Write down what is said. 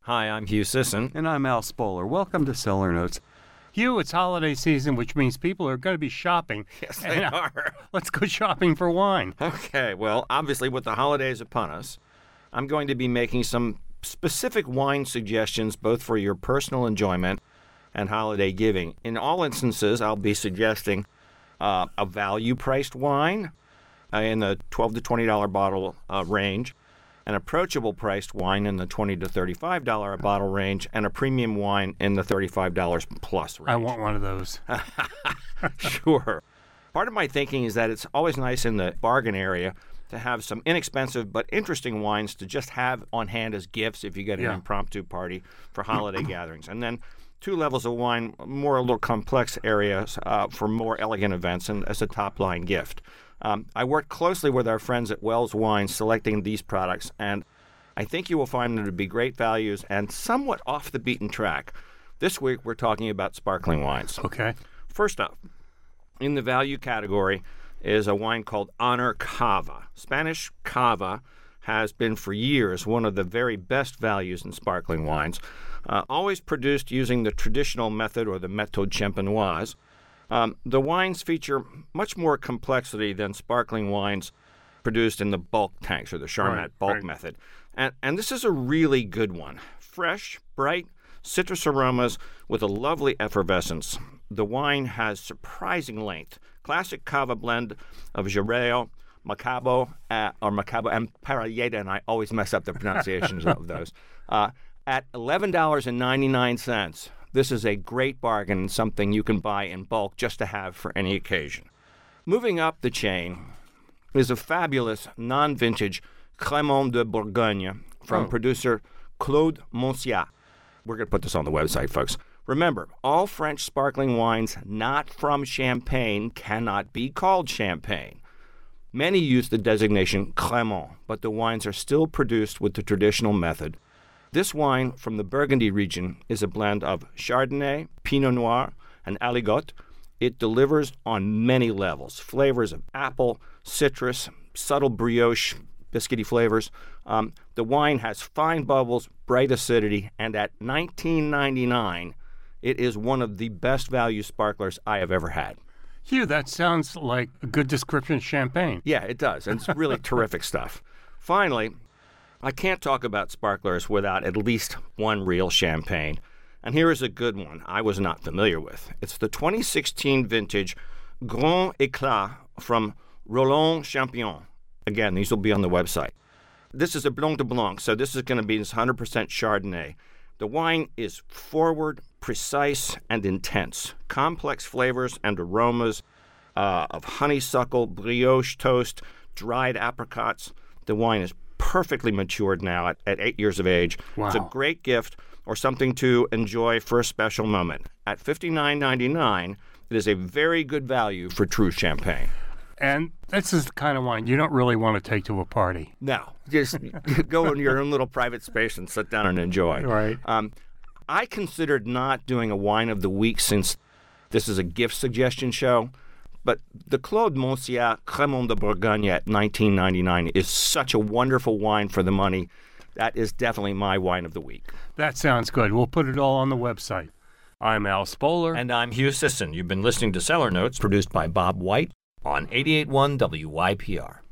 Hi, I'm Hugh Sisson. And I'm Al Spoler. Welcome to Cellar Notes. Hugh, it's holiday season, which means people are going to be shopping. Yes, they are. Let's go shopping for wine. Okay, well, obviously with the holidays upon us, I'm going to be making some specific wine suggestions both for your personal enjoyment and holiday giving. In all instances, I'll be suggesting a value-priced wine in the $12 to $20 bottle range, an approachable priced wine in the $20 to $35 a bottle range, and a premium wine in the $35 plus range. I want one of those. Sure. Part of my thinking is that it's always nice in the bargain area to have some inexpensive but interesting wines to just have on hand as gifts if you get an impromptu party for holiday gatherings. And then 2 levels of wine, more a little complex areas for more elegant events and as a top-line gift. I worked closely with our friends at Wells Wine selecting these products, and I think you will find them to be great values and somewhat off the beaten track. This week, we're talking about sparkling wines. Okay. First up, in the value category is a wine called Honor Cava. Spanish Cava has been for years one of the very best values in sparkling wines, always produced using the traditional method or the méthode champenoise. The wines feature much more complexity than sparkling wines produced in the bulk tanks or the Charmat bulk method. And this is a really good one. Fresh, bright, citrus aromas with a lovely effervescence. The wine has surprising length. Classic Cava blend of Jerez, Macabo, and Parellada, and I always mess up the pronunciations of those, at $11.99. This is a great bargain and something you can buy in bulk just to have for any occasion. Moving up the chain is a fabulous non-vintage Crémant de Bourgogne from producer Claude Monsiat. We're going to put this on the website, folks. Remember, all French sparkling wines not from Champagne cannot be called champagne. Many use the designation Crémant, but the wines are still produced with the traditional method. This wine from the Burgundy region is a blend of Chardonnay, Pinot Noir, and Aligot. It delivers on many levels. Flavors of apple, citrus, subtle brioche, biscuity flavors. The wine has fine bubbles, bright acidity, and at $19.99, it is one of the best value sparklers I have ever had. Hugh, that sounds like a good description of champagne. Yeah, it does. And it's really terrific stuff. Finally, I can't talk about sparklers without at least one real champagne. And here is a good one I was not familiar with. It's the 2016 vintage Grand Éclat from Roland Champion. Again, these will be on the website. This is a Blanc de Blanc, so this is going to be 100% Chardonnay. The wine is forward, precise, and intense. Complex flavors and aromas of honeysuckle, brioche toast, dried apricots. The wine is perfectly matured now at 8 years of age. Wow. It's a great gift or something to enjoy for a special moment. At $59.99, it is a very good value for true champagne. And this is the kind of wine you don't really want to take to a party. No, just go in your own little private space and sit down and enjoy. Right. I considered not doing a wine of the week since this is a gift suggestion show, but the Claude Monsiat Crémant de Bourgogne at $19.99 is such a wonderful wine for the money. That is definitely my wine of the week. That sounds good. We'll put it all on the website. I'm Al Spoler. And I'm Hugh Sisson. You've been listening to Cellar Notes, produced by Bob White on 88.1 WYPR.